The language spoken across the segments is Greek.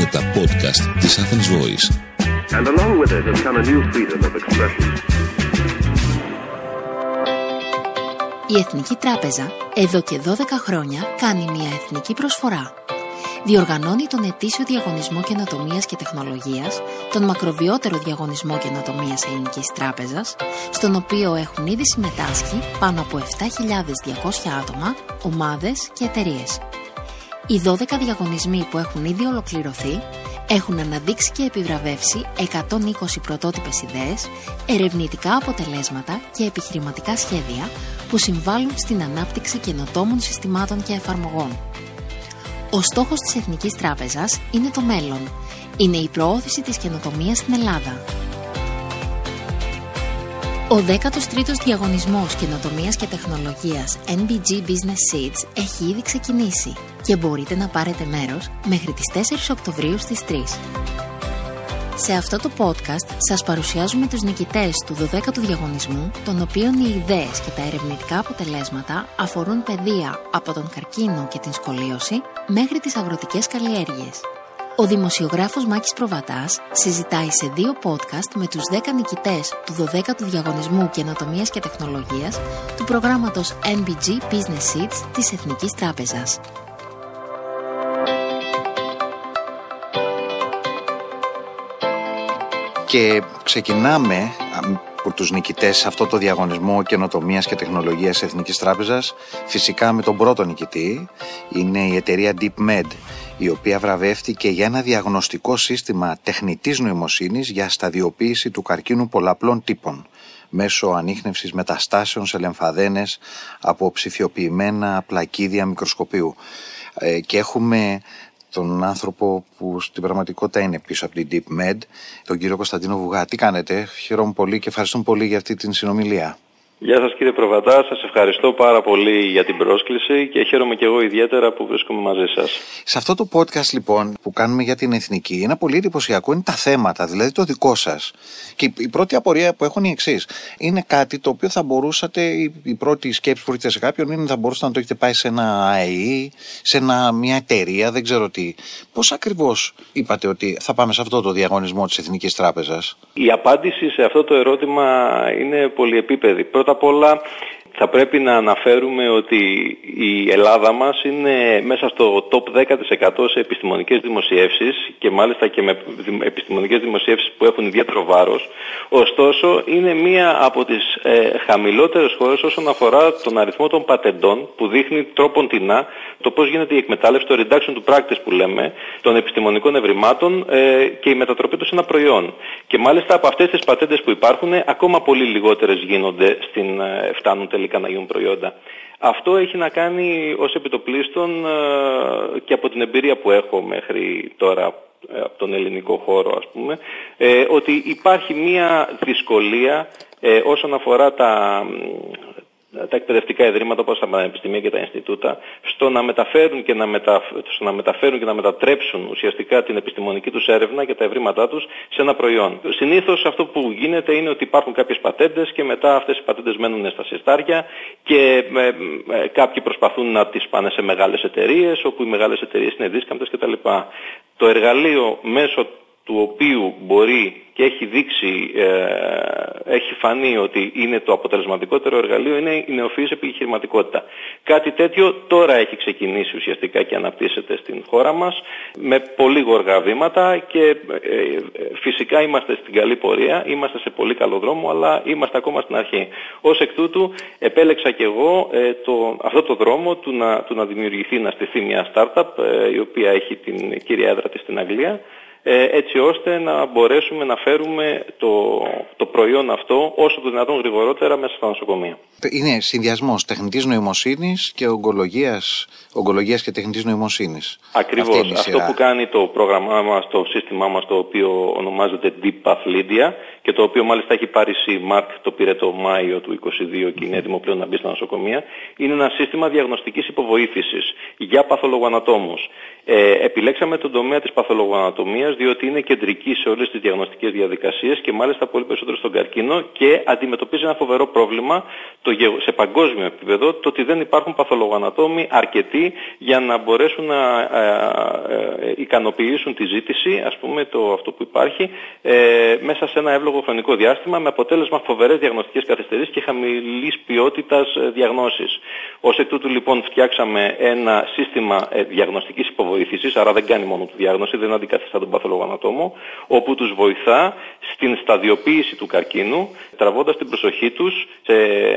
είναι τα podcast της Athens Voice. And along with it has come a new freedom of expression. Η Εθνική Τράπεζα εδώ και 12 χρόνια κάνει μια εθνική προσφορά. Διοργανώνει τον ετήσιο διαγωνισμό καινοτομίας και τεχνολογίας, τον μακροβιότερο διαγωνισμό καινοτομίας Ελληνικής Τράπεζας, στον οποίο έχουν ήδη συμμετάσχει πάνω από 7.200 άτομα, ομάδες και εταιρείες. Οι 12 διαγωνισμοί που έχουν ήδη ολοκληρωθεί έχουν αναδείξει και επιβραβεύσει 120 πρωτότυπες ιδέες, ερευνητικά αποτελέσματα και επιχειρηματικά σχέδια που συμβάλλουν στην ανάπτυξη καινοτόμων συστημάτων και εφαρμογών. Ο στόχος της Εθνικής Τράπεζας είναι το μέλλον. Είναι η προώθηση της καινοτομίας στην Ελλάδα. Ο 13ος διαγωνισμός καινοτομίας και τεχνολογίας NBG Business Seeds έχει ήδη ξεκινήσει και μπορείτε να πάρετε μέρος μέχρι τις 4 Οκτωβρίου στις 3. Σε αυτό το podcast σας παρουσιάζουμε τους νικητές του 12ου διαγωνισμού, των οποίων οι ιδέες και τα ερευνητικά αποτελέσματα αφορούν πεδία από τον καρκίνο και την σκολίωση μέχρι τις αγροτικές καλλιέργειες. Ο δημοσιογράφος Μάκης Προβατάς συζητάει σε 2 podcast με τους 10 νικητές του 12ου διαγωνισμού καινοτομίας και τεχνολογίας του προγράμματος NBG Business Seeds της Εθνικής Τράπεζας. Και ξεκινάμε από τους νικητές σε αυτό το διαγωνισμό καινοτομίας και τεχνολογίας Εθνικής Τράπεζας, φυσικά με τον πρώτο νικητή. Είναι η εταιρεία DeepMed, η οποία βραβεύτηκε για ένα διαγνωστικό σύστημα τεχνητής νοημοσύνης για σταδιοποίηση του καρκίνου πολλαπλών τύπων μέσω ανίχνευσης μεταστάσεων σε λεμφαδένες από ψηφιοποιημένα πλακίδια μικροσκοπίου. Και έχουμε τον άνθρωπο που στην πραγματικότητα είναι πίσω από την DeepMed, τον κύριο Κωνσταντίνο Βουγά. Τι κάνετε? Χαίρομαι πολύ και ευχαριστούμε πολύ για αυτή την συνομιλία. Γεια σας κύριε Προβατά, σας ευχαριστώ πάρα πολύ για την πρόσκληση και χαίρομαι και εγώ ιδιαίτερα που βρίσκομαι μαζί σας. Σε αυτό το podcast λοιπόν που κάνουμε για την Εθνική, ένα πολύ εντυπωσιακό είναι τα θέματα, δηλαδή το δικό σας. Και η πρώτη απορία που έχω είναι η εξής. Είναι κάτι το οποίο θα μπορούσατε, η πρώτη σκέψη που έρχεται σε κάποιον είναι θα μπορούσατε να το έχετε πάει σε ένα ΑΕΗ, σε μια εταιρεία, δεν ξέρω τι. Πώς ακριβώς είπατε ότι θα πάμε σε αυτό το διαγωνισμό της Εθνικής Τράπεζας? Η απάντηση σε αυτό το ερώτημα είναι πολυεπίπεδη. Πρώτα απ' όλα θα πρέπει να αναφέρουμε ότι η Ελλάδα μας είναι μέσα στο top 10% σε επιστημονικές δημοσιεύσεις και μάλιστα και με επιστημονικές δημοσιεύσεις που έχουν ιδιαίτερο βάρος. Ωστόσο είναι μία από τις χαμηλότερες χώρες όσον αφορά τον αριθμό των πατεντών, που δείχνει τρόποντινά το πώς γίνεται η εκμετάλλευση, το reduction to practice που λέμε, των επιστημονικών ευρημάτων και η μετατροπή τους σε ένα προϊόν. Και μάλιστα από αυτές τις πατέντες που υπάρχουν ακόμα πολύ λιγότερες γίνονται φτάνουν τελικά να γίνουν προϊόντα. Αυτό έχει να κάνει ως επιτοπλίστων και από την εμπειρία που έχω μέχρι τώρα από τον ελληνικό χώρο, ας πούμε, ότι υπάρχει μία δυσκολία όσον αφορά τα εκπαιδευτικά ιδρύματα όπως τα πανεπιστήμια και τα Ινστιτούτα στο να μεταφέρουν και να μετατρέψουν ουσιαστικά την επιστημονική τους έρευνα και τα ευρήματά τους σε ένα προϊόν. Συνήθως αυτό που γίνεται είναι ότι υπάρχουν κάποιες πατέντες και μετά αυτές οι πατέντες μένουν στα συρτάρια και κάποιοι προσπαθούν να τις πάνε σε μεγάλες εταιρείες, όπου οι μεγάλες εταιρείες είναι δίσκαμπτες κτλ. Το εργαλείο μέσω του οποίου μπορεί και έχει δείξει, έχει φανεί ότι είναι το αποτελεσματικότερο εργαλείο, είναι η νεοφυής επιχειρηματικότητα. Κάτι τέτοιο τώρα έχει ξεκινήσει ουσιαστικά και αναπτύσσεται στην χώρα μας με πολύ γοργά βήματα και φυσικά είμαστε στην καλή πορεία, είμαστε σε πολύ καλό δρόμο, αλλά είμαστε ακόμα στην αρχή. Ως εκ τούτου επέλεξα και εγώ αυτό το δρόμο του να δημιουργηθεί, να στηθεί μια startup η οποία έχει την κύρια έδρα της στην Αγγλία, έτσι ώστε να μπορέσουμε να φέρουμε το προϊόν αυτό όσο το δυνατόν γρηγορότερα μέσα στα νοσοκομεία. Είναι συνδυασμός τεχνητής νοημοσύνης και ογκολογίας και τεχνητής νοημοσύνης. Ακριβώς. Αυτό που κάνει το πρόγραμμά μας, το σύστημά μας, το οποίο ονομάζεται Deep Path Lydia και το οποίο μάλιστα έχει πάρει CE Mark, το πήρε το Μάιο του 2022 και είναι έτοιμο πλέον να μπει στα νοσοκομεία, είναι ένα σύστημα διαγνωστικής υποβοήθησης για παθολογοανατόμους. Επιλέξαμε τον τομέα της παθολογοανατομίας διότι είναι κεντρική σε όλες τις διαγνωστικές διαδικασίες και μάλιστα πολύ περισσότερο στον καρκίνο και αντιμετωπίζει ένα φοβερό πρόβλημα, σε παγκόσμιο επίπεδο το ότι δεν υπάρχουν παθολογοανατόμοι αρκετοί για να μπορέσουν να ικανοποιήσουν τη ζήτηση, ας πούμε, αυτό που υπάρχει μέσα σε ένα εύλογο χρονικό διάστημα, με αποτέλεσμα φοβερές διαγνωστικές καθυστερήσεις και χαμηλής ποιότητας διαγνώσεις. Ως εκ τούτου λοιπόν φτιάξαμε ένα σύστημα διαγνωστικής υποβοήθησης, άρα δεν κάνει μόνο τη διάγνωση, δεν αντικαθιστά τον παθολογοανατόμο, όπου τους βοηθά στην σταδιοποίηση του καρκίνου, τραβώντας την προσοχή τους σε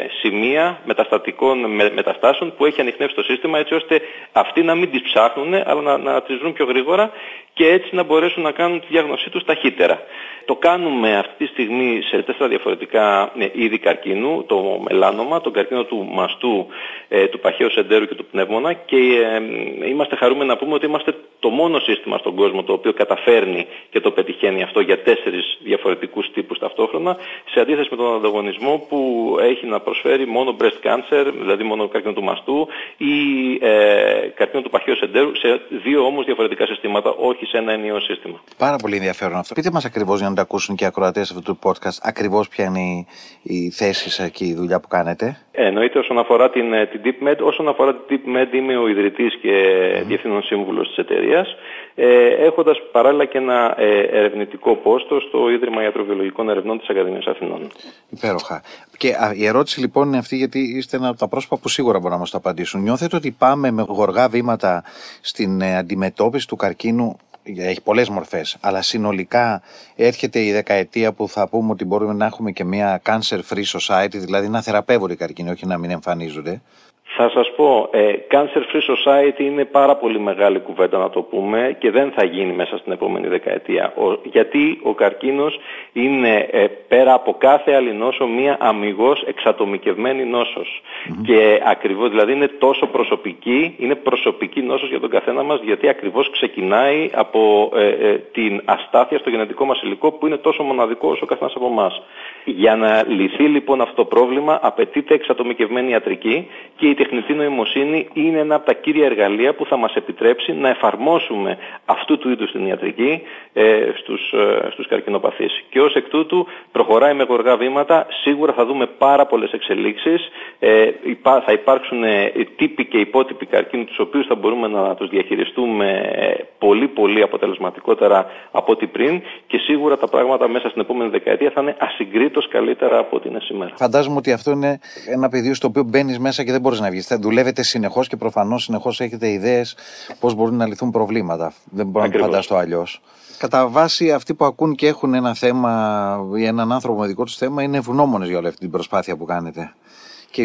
σημεία μεταστατικών μεταστάσεων που έχει ανιχνεύσει το σύστημα, έτσι ώστε αυτοί να μην τις ψάχνουν, αλλά να τις βρουν πιο γρήγορα και έτσι να μπορέσουν να κάνουν τη διάγνωσή τους ταχύτερα. Το κάνουμε αυτή τη στιγμή σε 4 διαφορετικά είδη καρκίνου, το μελάνομα, τον καρκίνο του μαστού, του παχαίου σεντέρου και του πνεύμονα, και είμαστε χαρούμενοι να πούμε ότι είμαστε το μόνο σύστημα στον κόσμο το οποίο καταφέρνει και το πετυχαίνει αυτό για 4 διαφορετικούς τύπους ταυτόχρονα, σε αντίθεση με τον ανταγωνισμό που έχει να προσφέρει μόνο breast cancer, δηλαδή μόνο καρκίνο του μαστού, ή καρκίνο του παχαίου σεντέρου, σε 2 όμως διαφορετικά συστήματα, όχι σε ένα ενιαίο σύστημα. Πάρα πολύ ενδιαφέρον αυτό. Πείτε μας ακριβώς, για να το ακούσουν και οι ακροατές αυτού του podcast, ακριβώς ποια είναι η θέση σας και η δουλειά που κάνετε. Εννοείται όσον αφορά την DeepMed. Όσον αφορά την DeepMed, είμαι ο ιδρυτής και διευθύνων σύμβουλος της εταιρείας, έχοντας παράλληλα και ένα ερευνητικό πόστο στο Ίδρυμα Ιατροβιολογικών Ερευνών της Ακαδημίας Αθηνών. Υπέροχα. Και η ερώτηση λοιπόν είναι αυτή, γιατί είστε ένα από τα πρόσωπα που σίγουρα μπορούν να μας το απαντήσουν. Νιώθετε ότι πάμε με γοργά βήματα στην αντιμετώπιση του καρκίνου? Έχει πολλές μορφές, αλλά συνολικά έρχεται η δεκαετία που θα πούμε ότι μπορούμε να έχουμε και μια cancer-free society, δηλαδή να θεραπεύονται οι καρκίνοι, όχι να μην εμφανίζονται. Θα σας πω, Cancer-Free Society είναι πάρα πολύ μεγάλη κουβέντα να το πούμε και δεν θα γίνει μέσα στην επόμενη δεκαετία. Γιατί ο καρκίνος είναι πέρα από κάθε άλλη νόσο μία αμιγώς εξατομικευμένη νόσος. Και ακριβώς, δηλαδή είναι τόσο προσωπική, είναι προσωπική νόσος για τον καθένα μας, γιατί ακριβώς ξεκινάει από την αστάθεια στο γενετικό μας υλικό που είναι τόσο μοναδικό όσο ο καθένας από εμάς. Για να λυθεί λοιπόν αυτό το πρόβλημα απαιτείται εξατομικευμένη ιατρική και η τεχνητή νοημοσύνη είναι ένα από τα κύρια εργαλεία που θα μας επιτρέψει να εφαρμόσουμε αυτού του είδους την ιατρική στους καρκινοπαθείς. Και ως εκ τούτου προχωράει με γοργά βήματα, σίγουρα θα δούμε πάρα πολλές εξελίξεις, θα υπάρξουν τύποι και υπότυποι καρκίνου τους οποίους θα μπορούμε να τους διαχειριστούμε πολύ πολύ αποτελεσματικότερα από ό,τι πριν και σίγουρα τα πράγματα μέσα στην επόμενη δεκαετία θα είναι ασυγκρίτως καλύτερα από ό,τι είναι σήμερα. Φαντάζομαι ότι αυτό είναι ένα πεδίο στο οποίο μπαίνεις μέσα και δεν μπορείς να βγεις. Δουλεύετε συνεχώς και προφανώς συνεχώς έχετε ιδέες πώς μπορούν να λυθούν προβλήματα. Δεν μπορώ να φανταστώ αλλιώς. Κατά βάση, αυτοί που ακούν και έχουν ένα θέμα ή έναν άνθρωπο με δικό τους θέμα είναι ευγνώμονες για όλη αυτή την προσπάθεια που κάνετε. Και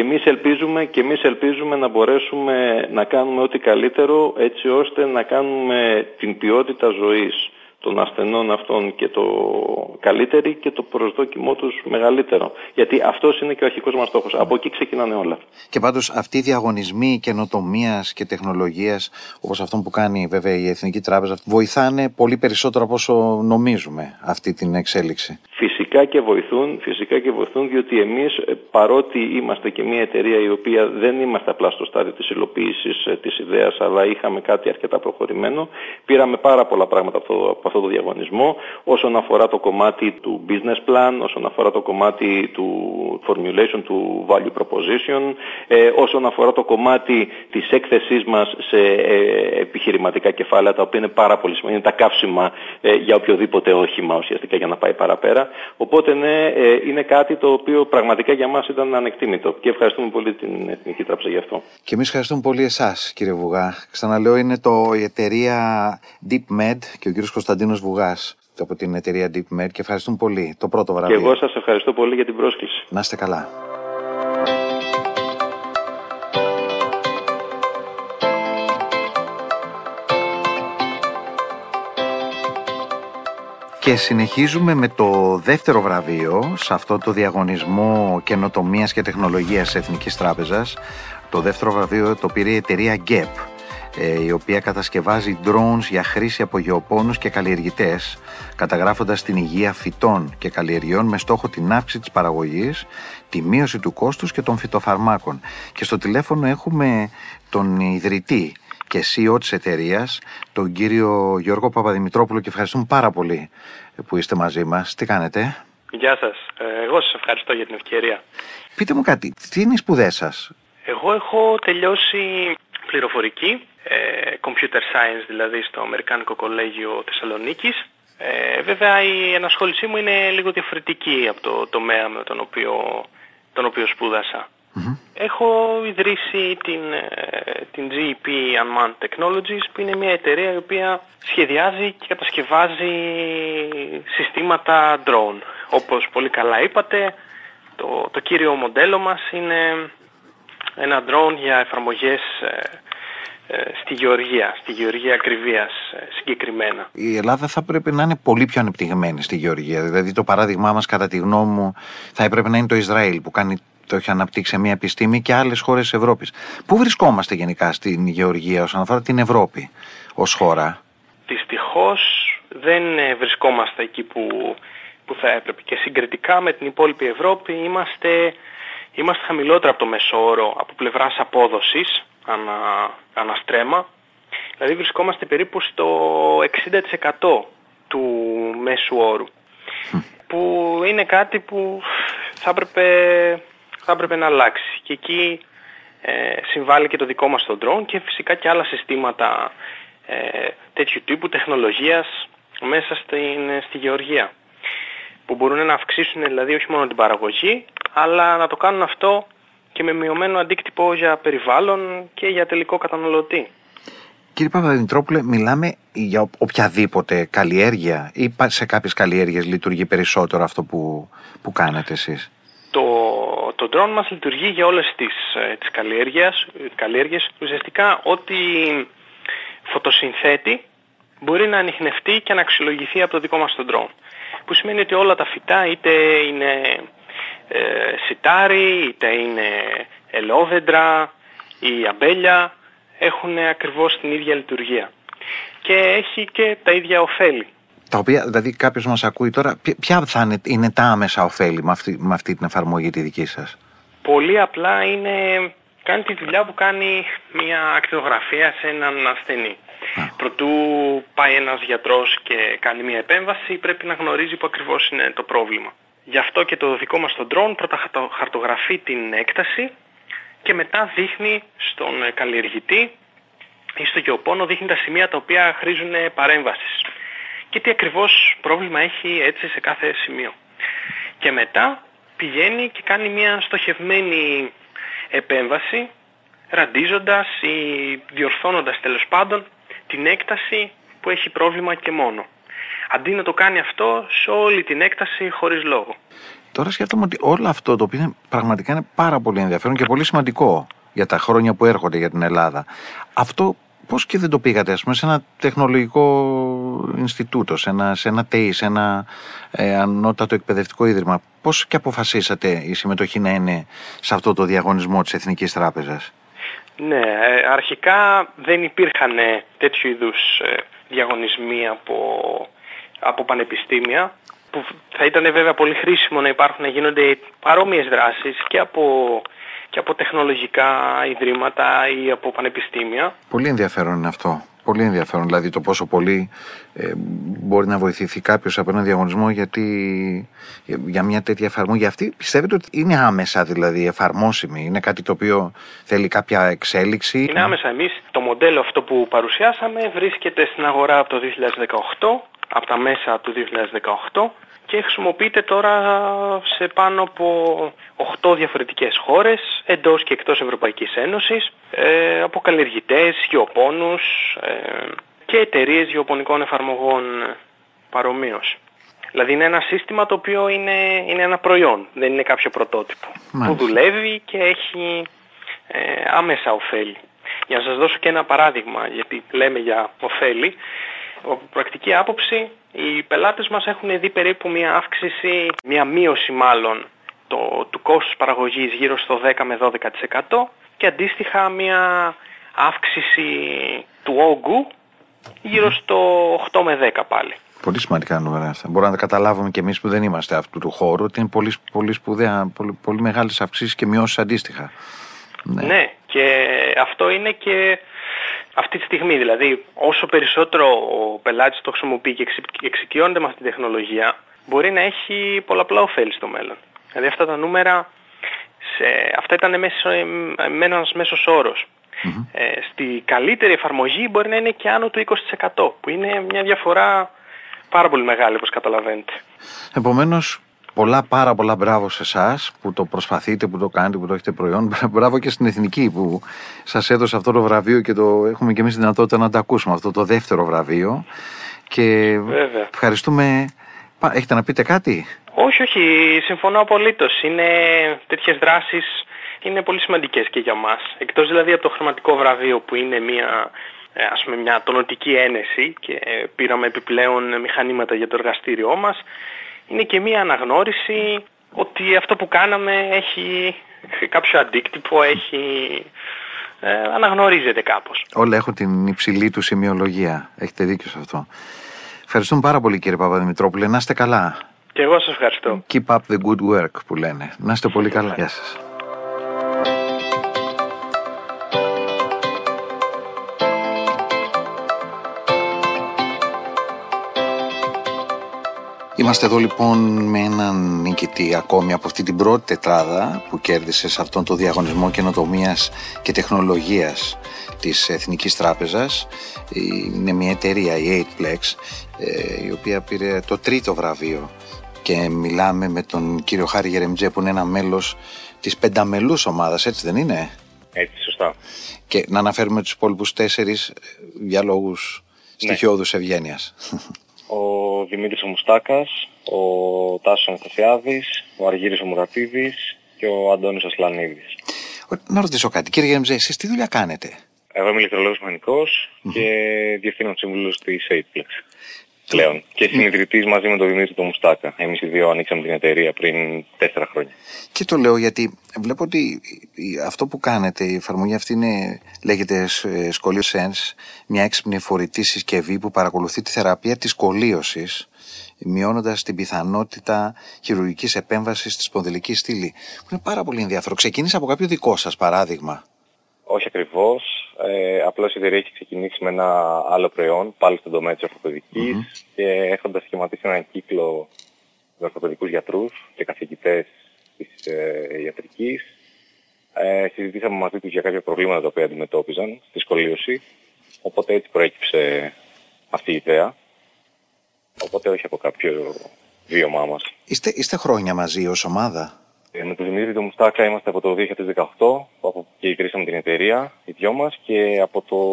εμείς ελπίζουμε να μπορέσουμε να κάνουμε ό,τι καλύτερο, έτσι ώστε να κάνουμε την ποιότητα ζωής των ασθενών αυτών και το καλύτερη και το προσδόκιμό τους μεγαλύτερο. Γιατί αυτός είναι και ο αρχικός μας στόχος. Από εκεί ξεκινάνε όλα. Και πάντως αυτοί οι διαγωνισμοί καινοτομίας και τεχνολογίας, όπως αυτό που κάνει βέβαια η Εθνική Τράπεζα, βοηθάνε πολύ περισσότερο από όσο νομίζουμε αυτή την εξέλιξη. Φυσικά και βοηθούν, διότι εμείς, παρότι είμαστε και μια εταιρεία η οποία δεν είμαστε απλά στο στάδιο της υλοποίησης της ιδέας, αλλά είχαμε κάτι αρκετά προχωρημένο, πήραμε πάρα πολλά πράγματα από αυτό το διαγωνισμό, όσον αφορά το κομμάτι του business plan, όσον αφορά το κομμάτι του formulation του value proposition, όσον αφορά το κομμάτι της έκθεσής μας σε επιχειρηματικά κεφάλαια, τα οποία είναι πάρα πολύ σημαντικά, είναι τα καύσιμα για οποιοδήποτε όχημα ουσιαστικά για να πάει παραπέρα. Οπότε ναι, είναι κάτι το οποίο πραγματικά για μας ήταν ανεκτήμητο και ευχαριστούμε πολύ την Εθνική Τράπεζα γι' αυτό. Και εμείς ευχαριστούμε πολύ εσάς, κύριε Βουγά. Ξαναλέω, είναι η εταιρεία DeepMed και ο κύριος Κωνσταντίνος Βουγάς από την εταιρεία DeepMed και ευχαριστούμε πολύ. Το πρώτο βραβείο. Και εγώ σας ευχαριστώ πολύ για την πρόσκληση. Να είστε καλά. Και συνεχίζουμε με το δεύτερο βραβείο σε αυτό το διαγωνισμό καινοτομίας και τεχνολογίας Εθνικής Τράπεζας. Το δεύτερο βραβείο το πήρε η εταιρεία GEP, η οποία κατασκευάζει drones για χρήση από γεωπόνους και καλλιεργητές, καταγράφοντας την υγεία φυτών και καλλιεργειών με στόχο την αύξηση της παραγωγής, τη μείωση του κόστους και των φυτοφαρμάκων. Και στο τηλέφωνο έχουμε τον ιδρυτή και CEO της εταιρείας, τον κύριο Γιώργο Παπαδημητρόπουλο, και ευχαριστούμε πάρα πολύ που είστε μαζί μας. Τι κάνετε? Γεια σας. Εγώ σας ευχαριστώ για την ευκαιρία. Πείτε μου κάτι, τι είναι οι σπουδές σας? Εγώ έχω τελειώσει πληροφορική, computer science δηλαδή στο Αμερικάνικο Κολέγιο Θεσσαλονίκης. Βέβαια η ενασχόλησή μου είναι λίγο διαφορετική από το τομέα με τον οποίο σπούδασα. Έχω ιδρύσει την GEP Unmanned Technologies, που είναι μια εταιρεία η οποία σχεδιάζει και κατασκευάζει συστήματα drone. Όπως πολύ καλά είπατε, το κύριο μοντέλο μας είναι ένα drone για εφαρμογές στη γεωργία ακριβίας συγκεκριμένα. Η Ελλάδα θα πρέπει να είναι πολύ πιο ανεπτυγμένη στη γεωργία. Δηλαδή το παράδειγμά μας, κατά τη γνώμη μου, θα έπρεπε να είναι το Ισραήλ, που το έχει αναπτύξει μια επιστήμη, και άλλες χώρες της Ευρώπης. Πού βρισκόμαστε γενικά στην γεωργία όσον αφορά την Ευρώπη ως χώρα? Δυστυχώς δεν βρισκόμαστε εκεί που θα έπρεπε, και συγκριτικά με την υπόλοιπη Ευρώπη είμαστε χαμηλότερα από το μέσο όρο από πλευράς απόδοσης αναστρέμα. Δηλαδή βρισκόμαστε περίπου στο 60% του μέσου όρου, που είναι κάτι που θα έπρεπε να αλλάξει. Και εκεί συμβάλλει και το δικό μας το drone και φυσικά και άλλα συστήματα τέτοιου τύπου τεχνολογίας μέσα στη γεωργία, που μπορούν να αυξήσουν δηλαδή όχι μόνο την παραγωγή, αλλά να το κάνουν αυτό και με μειωμένο αντίκτυπο για περιβάλλον και για τελικό καταναλωτή. Κύριε Παπαδημητρόπουλε, μιλάμε για οποιαδήποτε καλλιέργεια ή σε κάποιες καλλιέργειες λειτουργεί περισσότερο αυτό που κάνετε εσείς? Το drone μας λειτουργεί για όλες τις καλλιέργειες. Ουσιαστικά ό,τι φωτοσυνθέτει μπορεί να ανιχνευτεί και να αξιολογηθεί από το δικό μας το drone. Που σημαίνει ότι όλα τα φυτά, είτε είναι σιτάρι, είτε είναι ελαιόδεντρα ή αμπέλια, έχουν ακριβώς την ίδια λειτουργία. Και έχει και τα ίδια ωφέλη. Τα οποία, δηλαδή κάποιος μας ακούει τώρα, ποια θα είναι τα άμεσα ωφέλη με αυτή την εφαρμογή τη δική σας? Πολύ απλά κάνει τη δουλειά που κάνει μια ακτινογραφία σε έναν ασθενή. Προτού πάει ένας γιατρός και κάνει μια επέμβαση, πρέπει να γνωρίζει που ακριβώς είναι το πρόβλημα. Γι' αυτό και το δικό μας το drone πρώτα χαρτογραφεί την έκταση και μετά δείχνει στον καλλιεργητή ή στο γεωπόνο, δείχνει τα σημεία τα οποία χρήζουν παρέμβασης και τι ακριβώς πρόβλημα έχει έτσι σε κάθε σημείο. Και μετά πηγαίνει και κάνει μια στοχευμένη επέμβαση, ραντίζοντας ή διορθώνοντας τέλος πάντων την έκταση που έχει πρόβλημα και μόνο. Αντί να το κάνει αυτό σε όλη την έκταση χωρίς λόγο. Τώρα σκέφτομαι ότι όλο αυτό το οποίο πραγματικά είναι πάρα πολύ ενδιαφέρον και πολύ σημαντικό για τα χρόνια που έρχονται για την Ελλάδα. Αυτό πώς και δεν το πήγατε, ας πούμε, σε ένα τεχνολογικό Ινστιτούτο, σε ένα ΤΕΙ, σε ένα ανώτατο εκπαιδευτικό ίδρυμα? Πώς και αποφασίσατε η συμμετοχή να είναι σε αυτό το διαγωνισμό της Εθνικής Τράπεζας? Ναι, αρχικά δεν υπήρχαν τέτοιου είδους διαγωνισμοί από πανεπιστήμια, που θα ήταν βέβαια πολύ χρήσιμο να γίνονται παρόμοιες δράσεις και από τεχνολογικά ιδρύματα ή από πανεπιστήμια. Πολύ ενδιαφέρον είναι αυτό. Πολύ ενδιαφέρον, δηλαδή το πόσο πολύ μπορεί να βοηθηθεί κάποιος από έναν διαγωνισμό, γιατί για μια τέτοια εφαρμογή αυτή πιστεύετε ότι είναι άμεσα δηλαδή εφαρμόσιμη? Είναι κάτι το οποίο θέλει κάποια εξέλιξη? Είναι άμεσα. Εμείς το μοντέλο αυτό που παρουσιάσαμε βρίσκεται στην αγορά από το 2018, από τα μέσα του 2018, και χρησιμοποιείται τώρα σε πάνω από 8 διαφορετικές χώρες, εντός και εκτός Ευρωπαϊκής Ένωσης, από καλλιεργητές, γεωπόνους και εταιρείες γεωπονικών εφαρμογών παρομοίως. Δηλαδή είναι ένα σύστημα το οποίο είναι ένα προϊόν, δεν είναι κάποιο πρωτότυπο. Μάλιστα. Που δουλεύει και έχει άμεσα ωφέλη. Για να σας δώσω και ένα παράδειγμα, γιατί λέμε για ωφέλη, από πρακτική άποψη οι πελάτες μας έχουν δει περίπου μια μείωση μάλλον του κόστους παραγωγής γύρω στο 10 με 12% και αντίστοιχα μια αύξηση του όγκου γύρω στο 8 με 10 πάλι. Πολύ σημαντικά νούμερα αυτά. Μπορούμε να τα καταλάβουμε και εμείς που δεν είμαστε αυτού του χώρου, ότι είναι πολύ σπουδαία, πολύ μεγάλες αυξήσεις και μειώσεις αντίστοιχα. Ναι, και αυτό είναι και αυτή τη στιγμή. Δηλαδή, όσο περισσότερο ο πελάτης το χρησιμοποιεί και εξοικειώνεται με αυτή την τεχνολογία, μπορεί να έχει πολλαπλά ωφέλη στο μέλλον. Δηλαδή αυτά τα νούμερα, αυτά ήταν ένας μέσος όρος. Στη καλύτερη εφαρμογή μπορεί να είναι και άνω του 20%, που είναι μια διαφορά πάρα πολύ μεγάλη, όπως καταλαβαίνετε. Επομένως, πάρα πολλά μπράβο σε εσάς που το προσπαθείτε, που το κάνετε, που το έχετε προϊόν. Μπράβο και στην Εθνική που σας έδωσε αυτό το βραβείο και το έχουμε και εμείς δυνατότητα να το ακούσουμε, αυτό το δεύτερο βραβείο. Και βέβαια, ευχαριστούμε. Έχετε να πείτε κάτι? Όχι, συμφωνώ απολύτως. Τέτοιες δράσεις είναι πολύ σημαντικές και για μας. Εκτός δηλαδή από το χρηματικό βραβείο που είναι μια τονωτική ένεση και πήραμε επιπλέον μηχανήματα για το εργαστήριό μας, είναι και μια αναγνώριση ότι αυτό που κάναμε έχει κάποιο αντίκτυπο, αναγνωρίζεται κάπως. Όλα έχουν την υψηλή του σημειολογία. Έχετε δίκιο σε αυτό. Ευχαριστούμε πάρα πολύ, κύριε Παπαδημητρόπουλε. Να είστε καλά. Και εγώ σας ευχαριστώ. Keep up the good work που λένε. Να είστε πολύ καλά. Γεια σας. Είμαστε εδώ λοιπόν με έναν νικητή ακόμη από αυτή την πρώτη τετράδα που κέρδισε σε αυτόν τον διαγωνισμό καινοτομίας και τεχνολογίας της Εθνικής Τράπεζας. Είναι μια εταιρεία, η 8plex, η οποία πήρε το τρίτο βραβείο, και μιλάμε με τον κύριο Χάρη Γερεμτζέ που είναι ένα μέλος της πενταμελούς ομάδας, έτσι δεν είναι? Έτσι, σωστά. Και να αναφέρουμε τους υπόλοιπους 4 για λόγους στοιχειώδους ευγένειας. Ο Δημήτρης ο Μουστάκας, ο Τάσος Αναστασιάδης, ο Αργύρης ο Μουρατίδης και ο Αντώνης ο Σλανίδης. Να ρωτήσω κάτι, κύριε Γερεμτζέ, εσείς τι δουλειά κάνετε? Εγώ είμαι ηλεκτρολόγος μηχανικός και διευθύνων σύμβουλος της 8plex πλέον. Και συνειδητής μαζί με τον Δημήτρη τον Μουστάκα. Εμείς οι δύο ανοίξαμε την εταιρεία πριν 4 χρόνια. Και το λέω γιατί βλέπω ότι αυτό που κάνετε, η εφαρμογή αυτή λέγεται Σχολείο Sense, μια έξυπνη φορητή συσκευή που παρακολουθεί τη θεραπεία της κολλίωσης, μειώνοντας την πιθανότητα χειρουργικής επέμβασης στη σπονδυλική στήλη. Που είναι πάρα πολύ ενδιαφέρον. Ξεκίνησε από κάποιο δικό σας παράδειγμα? Όχι ακριβώς. Απλώς η εταιρεία έχει ξεκινήσει με ένα άλλο προϊόν, πάλι στον τομέα της ορθοπαιδικής, και έχοντας σχηματίσει έναν κύκλο με ορθοπαιδικούς γιατρούς και καθηγητές της ιατρικής, συζητήσαμε μαζί τους για κάποια προβλήματα τα οποία αντιμετώπιζαν στη σκολίωση, οπότε έτσι προέκυψε αυτή η ιδέα. Οπότε όχι από κάποιο βίωμά μας. Είστε χρόνια μαζί ως ομάδα? Με τον Δημήτρη τον Μουστάκα είμαστε από το 2018, από και ιδρύσαμε την εταιρεία, οι δυο μας, και από το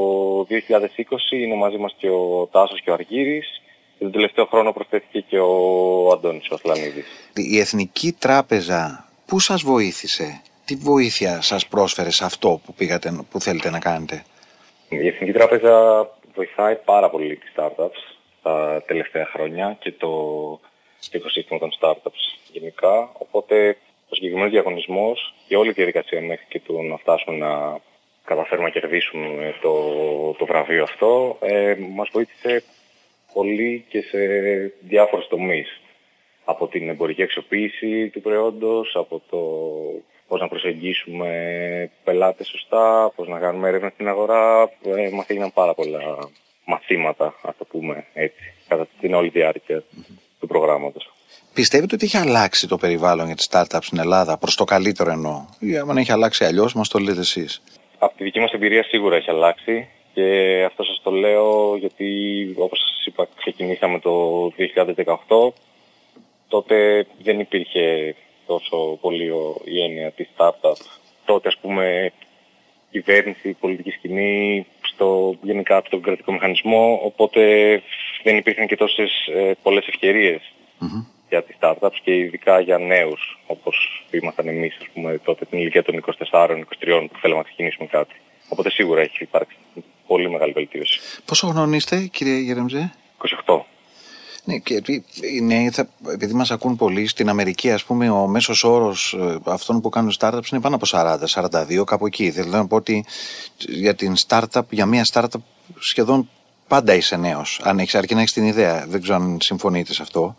2020 είναι μαζί μας και ο Τάσος και ο Αργύρης, και τον τελευταίο χρόνο προσθέθηκε και ο Αντώνης ο Ασλανίδης. Η Εθνική Τράπεζα πού σας βοήθησε? Τι βοήθεια σας πρόσφερε σε αυτό που θέλετε να κάνετε? Η Εθνική Τράπεζα βοηθάει πάρα πολύ τις startups τα τελευταία χρόνια και το οικοσύστημα των startups γενικά, οπότε ο συγκεκριμένος διαγωνισμός και όλη η διαδικασία μέχρι και του να φτάσουμε να καταφέρουμε να κερδίσουμε το βραβείο αυτό μας βοήθησε πολύ και σε διάφορους τομείς. Από την εμπορική αξιοποίηση του προϊόντος, από το πώς να προσεγγίσουμε πελάτες σωστά, πώς να κάνουμε έρευνα στην αγορά. Μας έγιναν πάρα πολλά μαθήματα, ας το πούμε έτσι, κατά την όλη διάρκεια του προγράμματος. Πιστεύετε ότι έχει αλλάξει το περιβάλλον για τις startups στην Ελλάδα, προς το καλύτερο εννοώ, ή αν έχει αλλάξει αλλιώς, μας το λέτε εσείς? Από τη δική μας εμπειρία σίγουρα έχει αλλάξει, και αυτό σας το λέω γιατί, όπως σας είπα, ξεκινήσαμε το 2018. Τότε δεν υπήρχε τόσο πολύ η έννοια της startup. Τότε, ας πούμε, η κυβέρνηση, η πολιτική σκηνή, γενικά στον κρατικό μηχανισμό, οπότε δεν υπήρχαν και τόσες πολλές ευκαιρίες για τις startups, και ειδικά για νέους, όπως ήμασταν εμείς, ας πούμε, τότε την ηλικία των 24-23 που θέλαμε να ξεκινήσουμε κάτι. Οπότε σίγουρα έχει υπάρξει πολύ μεγάλη βελτίωση. Πόσο χρονών είστε, κύριε Γερεμτζέ? 28. Ναι, και οι νέοι, επειδή μας ακούν πολύ, στην Αμερική, ας πούμε, ο μέσος όρος αυτών που κάνουν startups είναι πάνω από 40-42, κάπου εκεί. Θέλω να πω ότι για μια startup σχεδόν πάντα είσαι νέος, αρκεί να έχεις την ιδέα. Δεν ξέρω αν συμφωνείτε σε αυτό.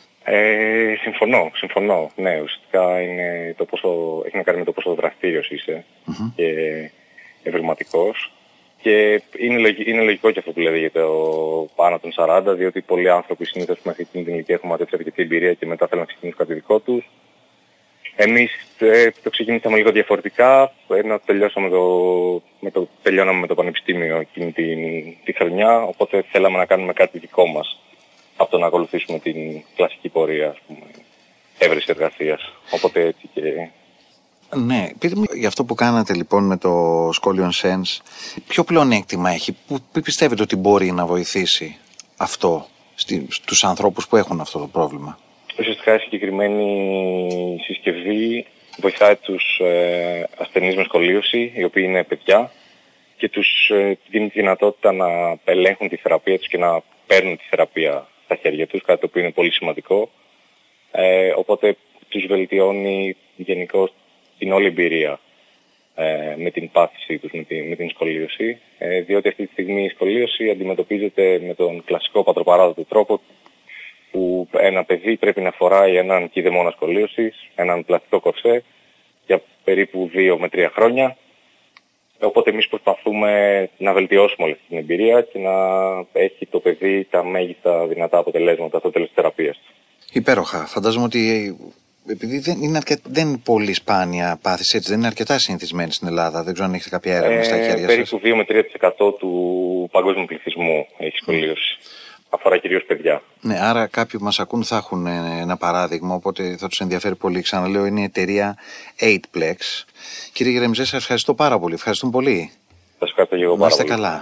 Συμφωνώ. Ναι, ουσιαστικά είναι έχει να κάνει με το πόσο δραστήριος είσαι και ευρηματικός. Και είναι λογικό και αυτό που λέτε για το πάνω των 40, διότι πολλοί άνθρωποι συνήθως μέχρι εκείνη την ηλικία έχουν ματέψει αρκετή εμπειρία και μετά θέλουν να ξεκινήσουν κάτι δικό τους. Εμείς το ξεκινήσαμε λίγο διαφορετικά, ενώ τελειώναμε με το πανεπιστήμιο εκείνη τη χρονιά, οπότε θέλαμε να κάνουμε κάτι δικό μας από το να ακολουθήσουμε την κλασική πορεία, ας πούμε, έβρεση εργασίας. Οπότε έτσι και... Ναι, πείτε μου για αυτό που κάνατε λοιπόν με το Scolion Sense, ποιο πλεονέκτημα έχει, που πιστεύετε ότι μπορεί να βοηθήσει αυτό στους ανθρώπους που έχουν αυτό το πρόβλημα? Ουσιαστικά η συγκεκριμένη συσκευή βοηθάει τους ασθενείς με σκολίωση, οι οποίοι είναι παιδιά, και τους δίνει τη δυνατότητα να ελέγχουν τη θεραπεία τους και να παίρνουν τη θεραπεία στα χέρια τους, κάτι το οποίο είναι πολύ σημαντικό. Οπότε τους βελτιώνει γενικώς την όλη εμπειρία με την πάθηση τους, με την σκολίωση, διότι αυτή τη στιγμή η σκολίωση αντιμετωπίζεται με τον κλασικό πατροπαράδοτο τρόπο, που ένα παιδί πρέπει να φοράει έναν κηδεμόνα σκολίωσης, έναν πλαστικό κορσέ, για περίπου 2 με 3 χρόνια. Οπότε εμείς προσπαθούμε να βελτιώσουμε όλη αυτή την εμπειρία και να έχει το παιδί τα μέγιστα δυνατά αποτελέσματα στο τέλος της θεραπείας. Υπέροχα. Φαντάζομαι ότι επειδή δεν είναι πολύ σπάνια πάθηση, έτσι, δεν είναι αρκετά συνηθισμένη στην Ελλάδα. Δεν ξέρω αν έχετε κάποια έρευνα στα χέρια σας. Περίπου 2 με 3% του παγκόσμιου πληθυσμού έχει σκολίωση. Αφορά κυρίως παιδιά. Ναι, άρα κάποιοι που μας ακούν θα έχουν ένα παράδειγμα, οπότε θα τους ενδιαφέρει πολύ. Ξαναλέω, είναι η εταιρεία 8plex. Κύριε Γερεμιζέ, σας ευχαριστώ πάρα πολύ. Ευχαριστούμε πολύ. Σας ευχαριστώ και εγώ πάρα πολύ. Να είστε καλά.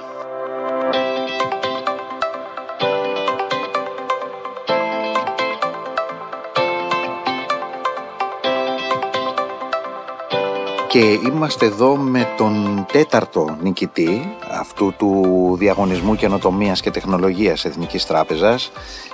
Και είμαστε εδώ με τον 4ο νικητή αυτού του διαγωνισμού καινοτομίας και τεχνολογίας Εθνικής Τράπεζας.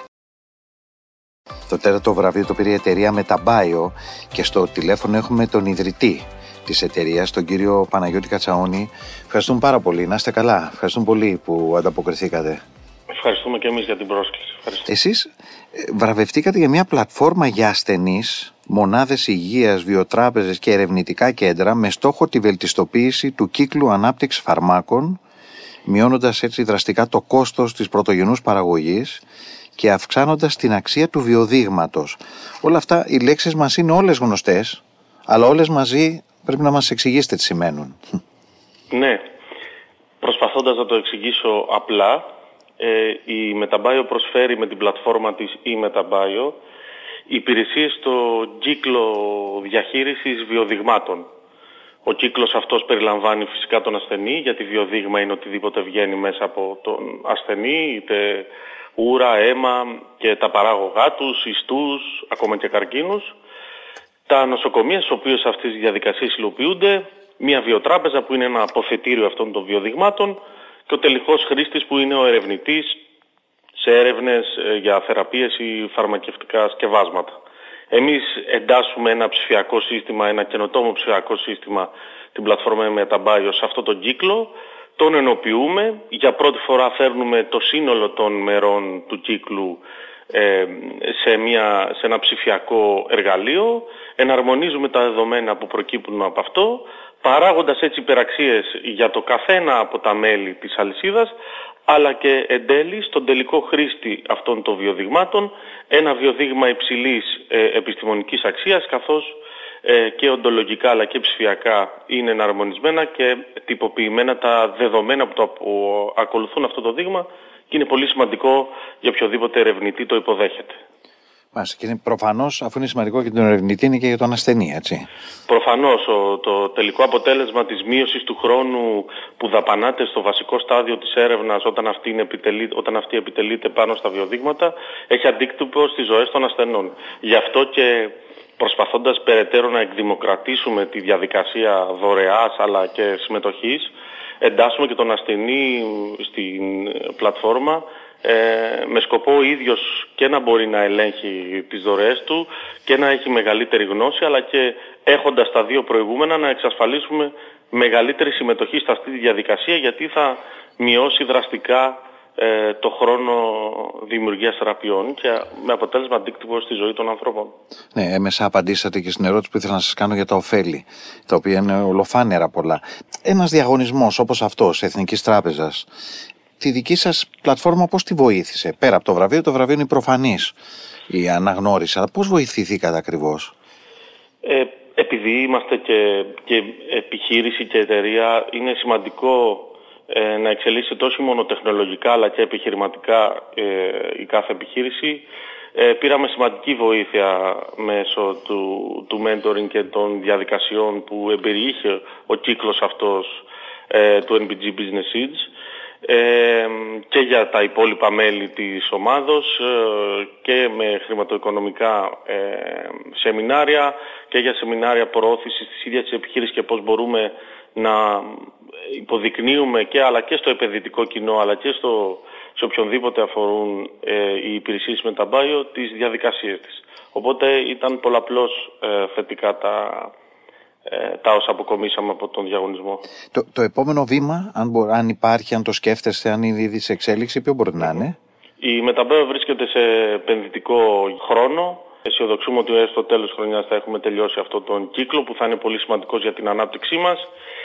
Το 4ο βραβείο το πήρε η εταιρεία Metabio και στο τηλέφωνο έχουμε τον ιδρυτή της εταιρείας, τον κύριο Παναγιώτη Κατσαώνη. Ευχαριστούμε πάρα πολύ. Να είστε καλά. Ευχαριστούμε πολύ που ανταποκριθήκατε. Ευχαριστούμε και εμείς για την πρόσκληση. Ευχαριστώ. Εσείς βραβευτήκατε για μια πλατφόρμα για ασθενείς, μονάδες υγείας, βιοτράπεζες και ερευνητικά κέντρα με στόχο τη βελτιστοποίηση του κύκλου ανάπτυξης φαρμάκων, μειώνοντας έτσι δραστικά το κόστος της πρωτογενούς παραγωγής και αυξάνοντας την αξία του βιοδείγματος. Όλα αυτά οι λέξεις μας είναι όλες γνωστές, αλλά όλες μαζί πρέπει να μας εξηγήσετε τι σημαίνουν. Ναι, προσπαθώντας να το εξηγήσω απλά, η Metabio προσφέρει με την πλατφόρμα της e-Metabio υπηρεσίες στο κύκλο διαχείρισης βιοδειγμάτων. Ο κύκλος αυτός περιλαμβάνει φυσικά τον ασθενή, γιατί βιοδείγμα είναι οτιδήποτε βγαίνει μέσα από τον ασθενή, είτε ούρα, αίμα και τα παράγωγά τους, ιστούς, ακόμα και καρκίνους. Τα νοσοκομεία στις οποίες αυτές οι διαδικασίες υλοποιούνται, μια βιοτράπεζα που είναι ένα αποθετήριο αυτών των βιοδειγμάτων και ο τελικός χρήστης που είναι ο ερευνητής σε έρευνες για θεραπείες ή φαρμακευτικά σκευάσματα. Εμείς εντάσσουμε ένα ψηφιακό σύστημα, ένα καινοτόμο ψηφιακό σύστημα, την πλατφόρμα Metabio σε αυτόν τον κύκλο, τον ενοποιούμε, για πρώτη φορά φέρνουμε το σύνολο των μερών του κύκλου σε ένα ψηφιακό εργαλείο, εναρμονίζουμε τα δεδομένα που προκύπτουν από αυτό, παράγοντας έτσι υπεραξίες για το καθένα από τα μέλη της αλυσίδας, αλλά και εν τέλει στον τελικό χρήστη αυτών των βιοδειγμάτων ένα βιοδείγμα υψηλής επιστημονικής αξίας, καθώς και οντολογικά αλλά και ψηφιακά είναι εναρμονισμένα και τυποποιημένα τα δεδομένα που ακολουθούν αυτό το δείγμα και είναι πολύ σημαντικό για οποιοδήποτε ερευνητή το υποδέχεται. Μάλιστα, και είναι προφανώς, αφού είναι σημαντικό για τον ερευνητή, είναι και για τον ασθενή, έτσι. Προφανώς, το τελικό αποτέλεσμα της μείωσης του χρόνου που δαπανάται στο βασικό στάδιο της έρευνας όταν αυτή επιτελείται πάνω στα βιοδείγματα έχει αντίκτυπο στις ζωές των ασθενών. Γι' αυτό και προσπαθώντας περαιτέρω να εκδημοκρατήσουμε τη διαδικασία δωρεάς αλλά και συμμετοχής, εντάσσουμε και τον ασθενή στην πλατφόρμα με σκοπό ο ίδιος και να μπορεί να ελέγχει τις δωρεές του και να έχει μεγαλύτερη γνώση, αλλά και έχοντας τα δύο προηγούμενα να εξασφαλίσουμε μεγαλύτερη συμμετοχή σε αυτή τη διαδικασία, γιατί θα μειώσει δραστικά το χρόνο δημιουργίας θεραπείων και με αποτέλεσμα αντίκτυπο στη ζωή των ανθρώπων. Ναι, έμεσα απαντήσατε και στην ερώτηση που ήθελα να σας κάνω για τα ωφέλη, τα οποία είναι ολοφάνερα πολλά. Ένας διαγωνισμός όπως αυτός, Εθνικής Τράπεζας, τη δική σας πλατφόρμα πώς τη βοήθησε? Πέρα από το βραβείο είναι προφανής η αναγνώριση, αλλά πώς βοηθηθήκατε ακριβώς? Επειδή είμαστε και επιχείρηση και εταιρεία, είναι σημαντικό να εξελίσσεται όχι μόνο τεχνολογικά αλλά και επιχειρηματικά η κάθε επιχείρηση. Πήραμε σημαντική βοήθεια μέσω του mentoring και των διαδικασιών που εμπεριείχε ο κύκλος αυτός του NBG Business Seeds και για τα υπόλοιπα μέλη της ομάδος και με χρηματοοικονομικά σεμινάρια και για σεμινάρια προώθησης της ίδιας της επιχείρησης και πώς μπορούμε να υποδεικνύουμε αλλά και στο επενδυτικό κοινό αλλά και σε οποιονδήποτε αφορούν οι υπηρεσίες με τα bio τις διαδικασίες της. Οπότε ήταν πολλαπλώς θετικά τα όσα αποκομίσαμε από τον διαγωνισμό. Το επόμενο βήμα, αν υπάρχει, αν το σκέφτεστε, αν είναι ήδη σε εξέλιξη, ποιο μπορεί να είναι? Η Μεταμπέο βρίσκεται σε επενδυτικό χρόνο. Αισιοδοξούμε ότι έως το τέλος της χρονιάς θα έχουμε τελειώσει αυτόν τον κύκλο που θα είναι πολύ σημαντικός για την ανάπτυξή μας.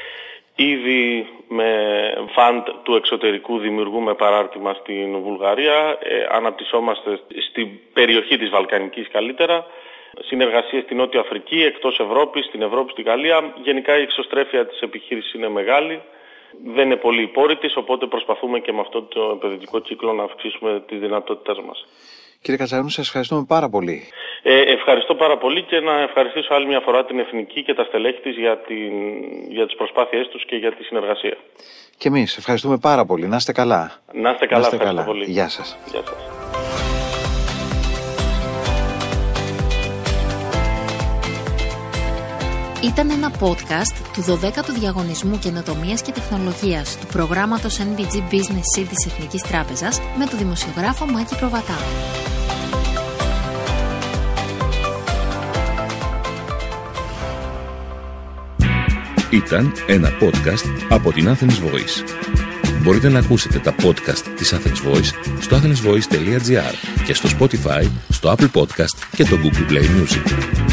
Ήδη με φαντ του εξωτερικού δημιουργούμε παράρτημα στην Βουλγαρία. Αναπτυσσόμαστε στην περιοχή της Βαλκανικής καλύτερα. Συνεργασίες στην Νότια Αφρική, εκτός Ευρώπης, στην Ευρώπη, στη Γαλλία. Γενικά η εξωστρέφεια της επιχείρησης είναι μεγάλη. Δεν είναι πολύ υπόρρητης, οπότε προσπαθούμε και με αυτό το επενδυτικό κύκλο να αυξήσουμε τις δυνατότητές μας. Κύριε Κατσαρώνη, σας ευχαριστούμε πάρα πολύ. Ευχαριστώ πάρα πολύ και να ευχαριστήσω άλλη μια φορά την Εθνική και τα στελέχη της για τις προσπάθειές τους και για τη συνεργασία. Και εμείς ευχαριστούμε πάρα πολύ. Να είστε καλά. Να είστε καλά, ευχαριστώ πολύ. Γεια σας. Γεια σας. Ήταν ένα podcast του 12ου Διαγωνισμού Καινοτομίας και Τεχνολογίας του προγράμματος NBG Business Seed της Εθνικής Τράπεζας με τον δημοσιογράφο Μάκη Προβατά. Ήταν ένα podcast από την Athens Voice. Μπορείτε να ακούσετε τα podcast της Athens Voice στο athensvoice.gr και στο Spotify, στο Apple Podcast και το Google Play Music.